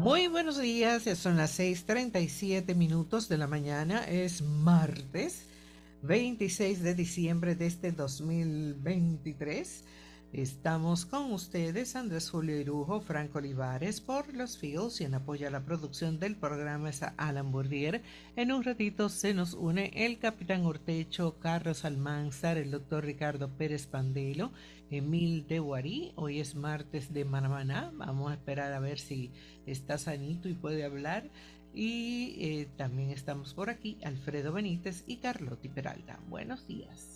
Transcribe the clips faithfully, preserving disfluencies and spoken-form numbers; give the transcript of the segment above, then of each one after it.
Muy buenos días, ya son las seis treinta y siete minutos de la mañana, es martes veintiséis de diciembre de este dos mil veintitrés. Estamos con ustedes, Andrés Julio Irujo, Franco Olivares, por los Fields, y en apoyo a la producción del programa es a Alan Bourdier. En un ratito se nos une el Capitán Ortecho, Carlos Almanzar, el doctor Ricardo Pérez Pandelo, Emil de Guarí. Hoy es martes de Manamaná, vamos a esperar a ver si está sanito y puede hablar. Y eh, también estamos por aquí Alfredo Benítez y Carlotti Peralta. Buenos días.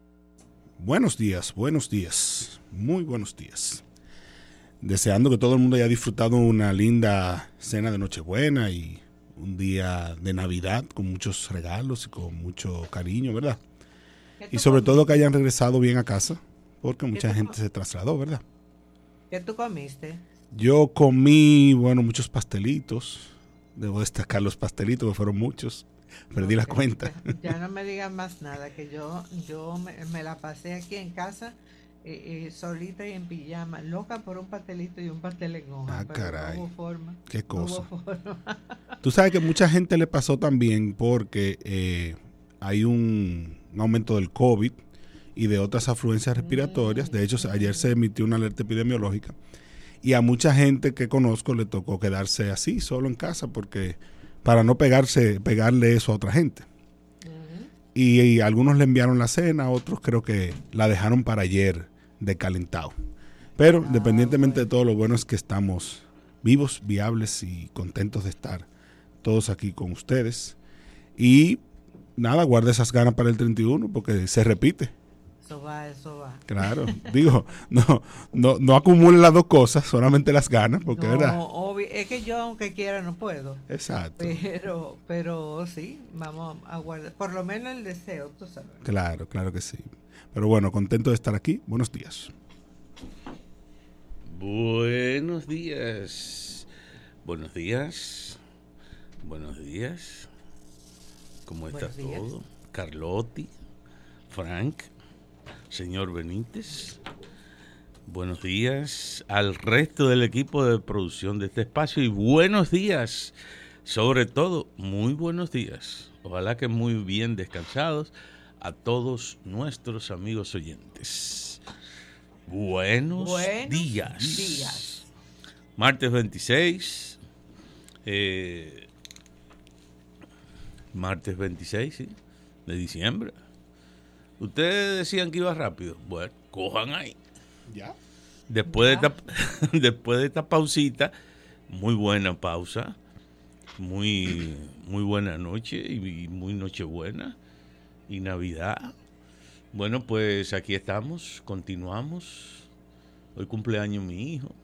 Buenos días, buenos días, muy buenos días. Deseando que todo el mundo haya disfrutado una linda cena de Nochebuena y un día de Navidad con muchos regalos y con mucho cariño, ¿verdad? Y sobre todo que hayan regresado bien a casa, porque mucha gente se trasladó, ¿verdad? ¿Qué tú comiste? Yo comí, bueno, muchos pastelitos. Debo destacar los pastelitos, que fueron muchos. Perdí okay, la cuenta. Ya, ya no me digan más nada, que yo yo me, me la pasé aquí en casa, eh, eh, solita y en pijama, loca por un pastelito y un pastel en hoja. Ah, pero caray. No hubo forma. Qué cosa. No hubo forma. Tú sabes que mucha gente le pasó también porque eh, hay un, un aumento del COVID y de otras afluencias respiratorias. De hecho, ayer se emitió una alerta epidemiológica y a mucha gente que conozco le tocó quedarse así, solo en casa, porque para no pegarse, pegarle eso a otra gente. Uh-huh. Y, y algunos le enviaron la cena, otros creo que la dejaron para ayer de calentado. Pero ah, independientemente bueno. de todo, lo bueno es que estamos vivos, viables y contentos de estar todos aquí con ustedes. Y nada, guarda esas ganas para el treinta y uno porque se repite. Eso va, eso va. Claro, digo, no, no, no acumulen las dos cosas, solamente las ganas, porque no, verdad. Obvio, es que yo aunque quiera no puedo. Exacto. Pero, pero sí, vamos a guardar, por lo menos el deseo, tú sabes. Claro, claro que sí. Pero bueno, contento de estar aquí. Buenos días. Buenos días. Buenos días. Buenos días. ¿Cómo está todo? Carlotti, Frank. Señor Benítez, buenos días al resto del equipo de producción de este espacio y buenos días, sobre todo, muy buenos días, ojalá que muy bien descansados a todos nuestros amigos oyentes. Buenos, buenos días. días. Martes veintiséis, eh, martes veintiséis, ¿sí? De diciembre. Ustedes decían que iba rápido. Bueno, cojan ahí. Ya. Después, ya. De esta, después de esta pausita, muy buena pausa, muy, muy buena noche y muy nochebuena y Navidad. Bueno, pues aquí estamos, continuamos. Hoy cumpleaños mi hijo.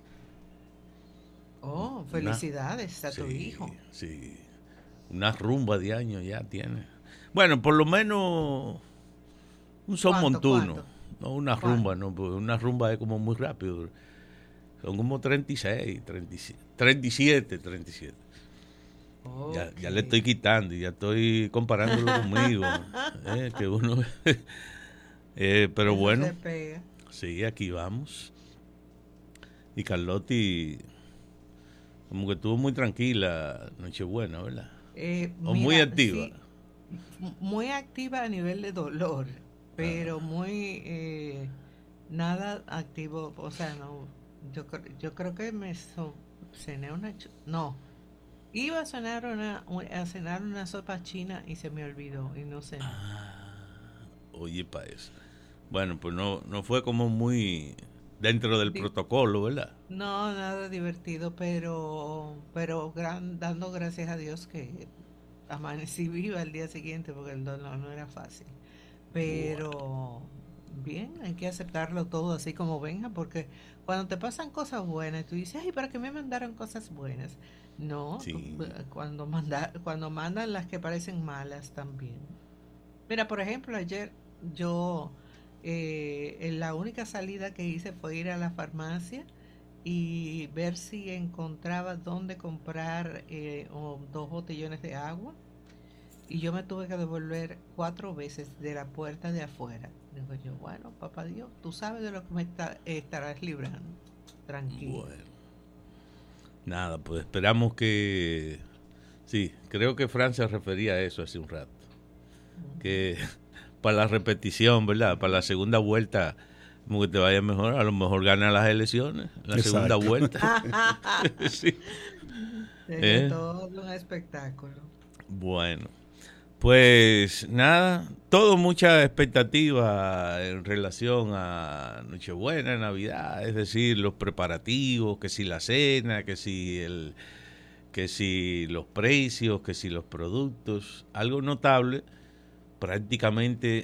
Oh, felicidades Una, a tu sí, hijo. Sí, una rumba de años ya tiene. Bueno, por lo menos un son montuno, ¿cuánto? no una rumba, no, una rumba es como muy rápido. Son como treinta y seis, treinta y siete, treinta y siete, treinta y siete. Okay. Ya, ya le estoy quitando y ya estoy comparándolo conmigo. eh, que uno eh, pero Eso bueno, se pega. Sí, aquí vamos. Y Carlotti como que estuvo muy tranquila Nochebuena, ¿verdad? Eh, o mira, muy activa. Sí, muy activa a nivel de dolor, pero ah. muy eh, nada activo, o sea, no, yo yo creo que me so, cené una, no, iba a cenar una, a cenar una sopa china y se me olvidó y no cené. Ah, oye, pa' eso. Bueno, pues no, no fue como muy dentro del Di- protocolo, ¿verdad? No, nada divertido, pero, pero gran, dando gracias a Dios que amanecí viva el día siguiente porque el dolor no era fácil. Pero wow. Bien, hay que aceptarlo todo así como venga, porque cuando te pasan cosas buenas, tú dices, ay, ¿para qué me mandaron cosas buenas? No, Sí. cuando, manda, cuando mandan las que parecen malas también. Mira, por ejemplo, ayer yo, eh, la única salida que hice fue ir a la farmacia y ver si encontraba dónde comprar eh, oh, dos botellones de agua. Y yo me tuve que devolver cuatro veces de la puerta de afuera. Digo yo, bueno, papá Dios, tú sabes de lo que me está, estarás librando. Tranquilo. Bueno. Nada, pues esperamos que... Sí, creo que Fran se refería a eso hace un rato. Que para la repetición, ¿verdad? Para la segunda vuelta, como que te vaya mejor, a lo mejor gana las elecciones, la Exacto. segunda vuelta. Sí. ¿Eh? Todo un espectáculo. Bueno, pues nada, todo mucha expectativa en relación a Nochebuena, Navidad, es decir, los preparativos, que si la cena, que si el, que si los precios, que si los productos. Algo notable, prácticamente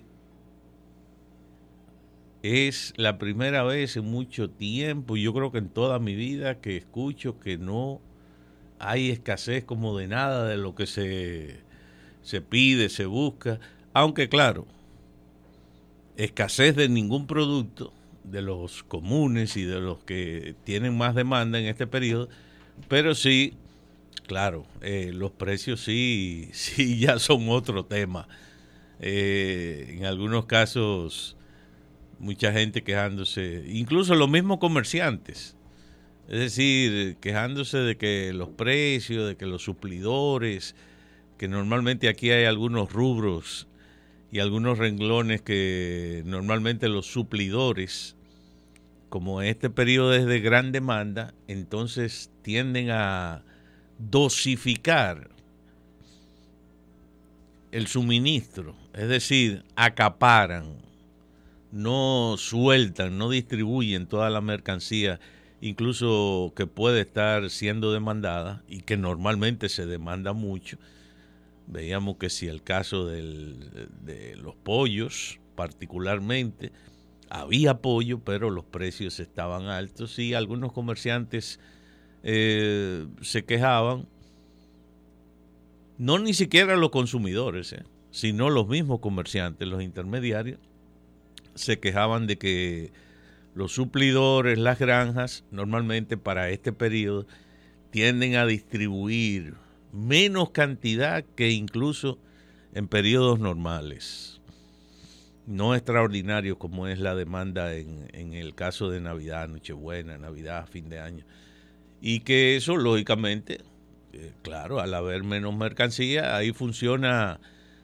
es la primera vez en mucho tiempo, yo creo que en toda mi vida, que escucho que no hay escasez como de nada de lo que se, se pide, se busca, aunque claro, escasez de ningún producto, de los comunes y de los que tienen más demanda en este periodo, pero sí, claro, eh, los precios sí, sí ya son otro tema. Eh, en algunos casos, mucha gente quejándose, incluso los mismos comerciantes, es decir, quejándose de que los precios, de que los suplidores, que normalmente aquí hay algunos rubros y algunos renglones que normalmente los suplidores, como este periodo es de gran demanda, entonces tienden a dosificar el suministro, es decir, acaparan, no sueltan, no distribuyen toda la mercancía, incluso que puede estar siendo demandada y que normalmente se demanda mucho. Veíamos que si el caso del, de los pollos, particularmente, había pollo, pero los precios estaban altos y algunos comerciantes eh, se quejaban, no ni siquiera los consumidores, eh, sino los mismos comerciantes, los intermediarios, se quejaban de que los suplidores, las granjas, normalmente para este periodo tienden a distribuir menos cantidad que incluso en periodos normales, no extraordinarios como es la demanda en, en el caso de Navidad, Nochebuena, Navidad, fin de año. Y que eso, lógicamente, eh, claro, al haber menos mercancía, ahí funciona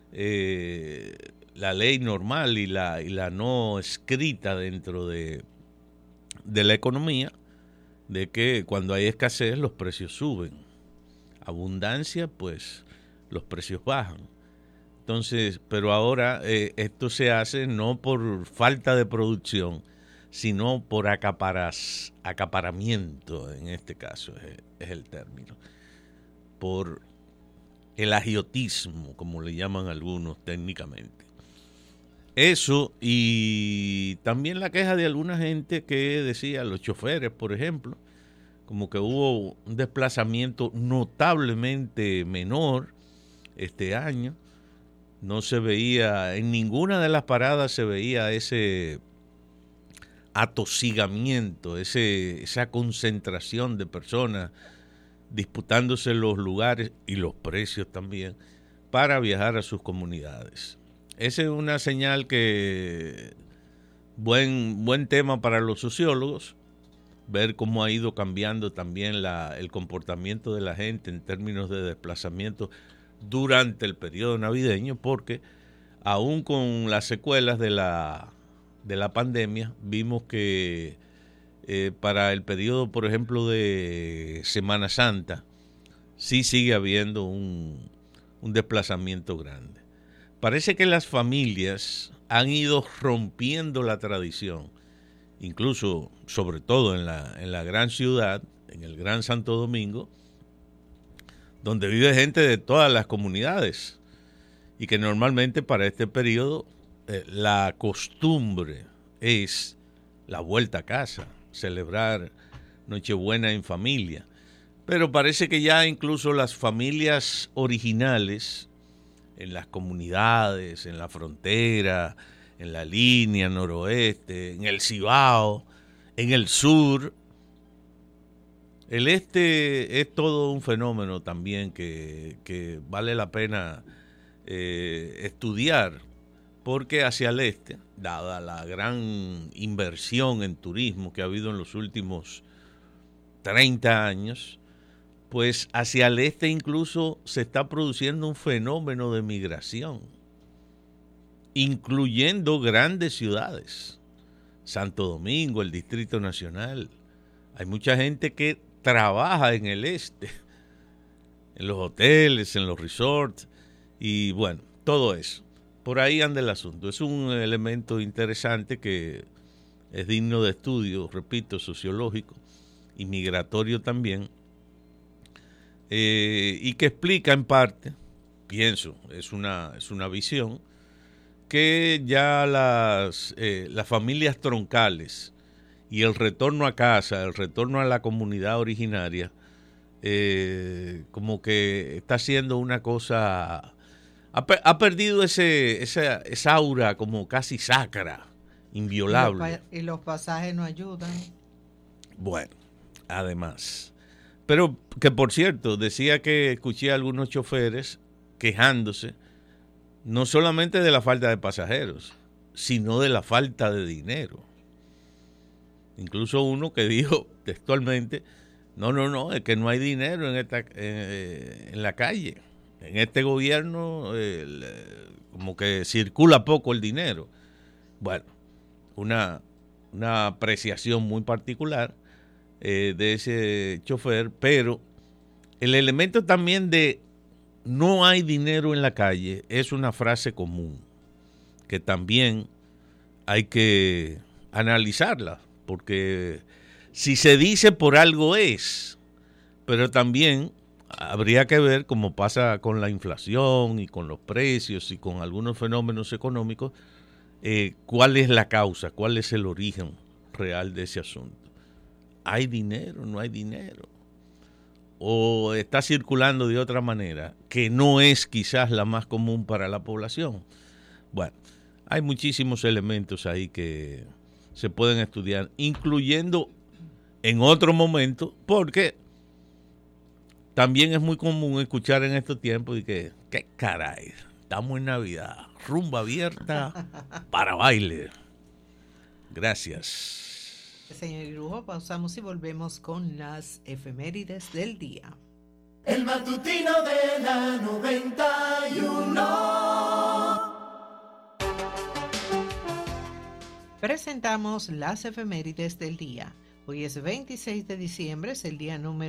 eh, la ley normal y la, y la no escrita dentro de de la economía, de que cuando hay escasez los precios suben, abundancia pues los precios bajan. Entonces, pero ahora eh, esto se hace no por falta de producción, sino por acaparas, acaparamiento, en este caso es, es el término, por el agiotismo, como le llaman algunos técnicamente. Eso, y también la queja de alguna gente que decía, los choferes, por ejemplo, como que hubo un desplazamiento notablemente menor este año. No se veía, en ninguna de las paradas se veía ese atosigamiento, ese, esa concentración de personas disputándose los lugares y los precios también para viajar a sus comunidades. Esa es una señal que, buen, buen tema para los sociólogos, ver cómo ha ido cambiando también la, el comportamiento de la gente en términos de desplazamiento durante el periodo navideño, porque aún con las secuelas de la, de la pandemia, vimos que eh, para el periodo, por ejemplo, de Semana Santa, sí sigue habiendo un, un desplazamiento grande. Parece que las familias han ido rompiendo la tradición, incluso, sobre todo en la, en la gran ciudad, en el Gran Santo Domingo, donde vive gente de todas las comunidades y que normalmente para este periodo eh, la costumbre es la vuelta a casa, celebrar Nochebuena en familia. Pero parece que ya incluso las familias originales en las comunidades, en la frontera, en la línea noroeste, en el Cibao, en el sur. El este es todo un fenómeno también que, que vale la pena eh, estudiar, porque hacia el este, dada la gran inversión en turismo que ha habido en los últimos treinta años, pues hacia el este incluso se está produciendo un fenómeno de migración, incluyendo grandes ciudades, Santo Domingo, el Distrito Nacional. Hay mucha gente que trabaja en el este, en los hoteles, en los resorts, y bueno, todo eso. Por ahí anda el asunto. Es un elemento interesante que es digno de estudio, repito, sociológico y migratorio también, eh, y que explica en parte, pienso, es una, es una visión, que ya las, eh, las familias troncales y el retorno a casa, el retorno a la comunidad originaria, eh, como que está siendo una cosa, ha, ha perdido ese, esa, esa aura como casi sacra, inviolable. Y los, y los pasajes no ayudan. Bueno, además. Pero que por cierto, decía que escuché a algunos choferes quejándose no solamente de la falta de pasajeros, sino de la falta de dinero. Incluso uno que dijo textualmente, no, no, no, es que no hay dinero en esta eh, en la calle. En este gobierno eh, como que circula poco el dinero. Bueno, una, una apreciación muy particular eh, de ese chofer, pero el elemento también de no hay dinero en la calle es una frase común que también hay que analizarla, porque si se dice por algo es, pero también habría que ver, como pasa con la inflación y con los precios y con algunos fenómenos económicos, eh, cuál es la causa, cuál es el origen real de ese asunto. ¿Hay dinero? ¿No hay dinero? ¿O está circulando de otra manera, que no es quizás la más común para la población? Bueno, hay muchísimos elementos ahí que se pueden estudiar, incluyendo en otro momento, porque también es muy común escuchar en estos tiempos y que, ¿qué caray? Estamos en Navidad, rumba abierta para baile. Gracias. Señor Irujo, pausamos y volvemos con las efemérides del día. El matutino de la noventa y uno. Presentamos las efemérides del día. Hoy es veintiséis de diciembre, es el día número